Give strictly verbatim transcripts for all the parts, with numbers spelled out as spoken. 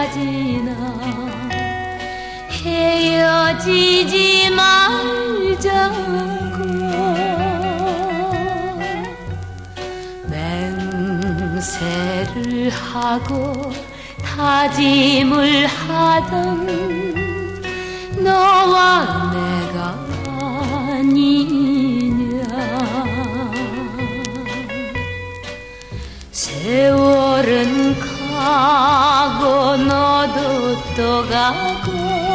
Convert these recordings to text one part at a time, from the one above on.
지나 헤어지지 말자고 맹세를 하고 다짐을 하던 너와 내가 아니냐. 세월은 가고 너도 또 가고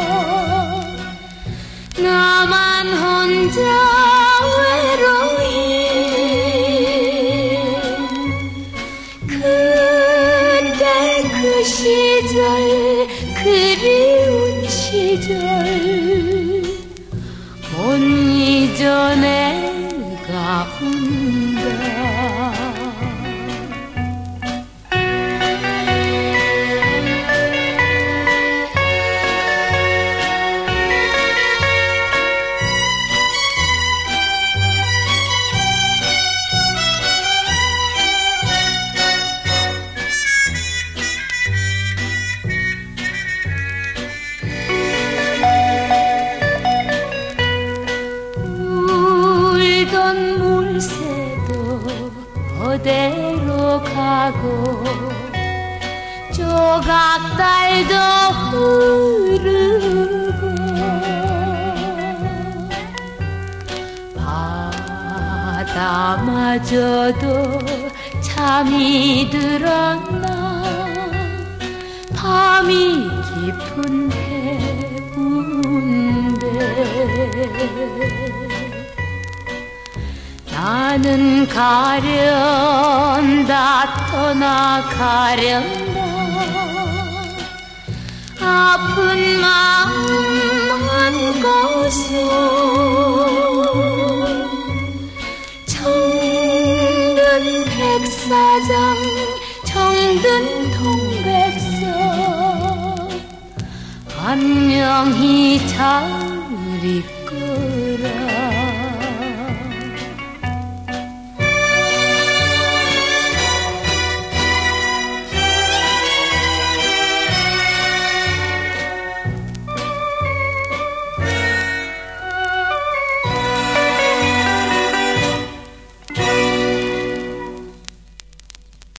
나만 혼자 외로이 그때 그 시절 그리운 시절 못 잊어 내가 운다. 그대로 가고 조각달도 흐르고 바다마저도 잠이 들었나. 밤이 깊은 해운대 나는 가련다 떠나가련다. 아픈 마음 안고서 정든 백사장 정든 통백서 안녕히 잘 있고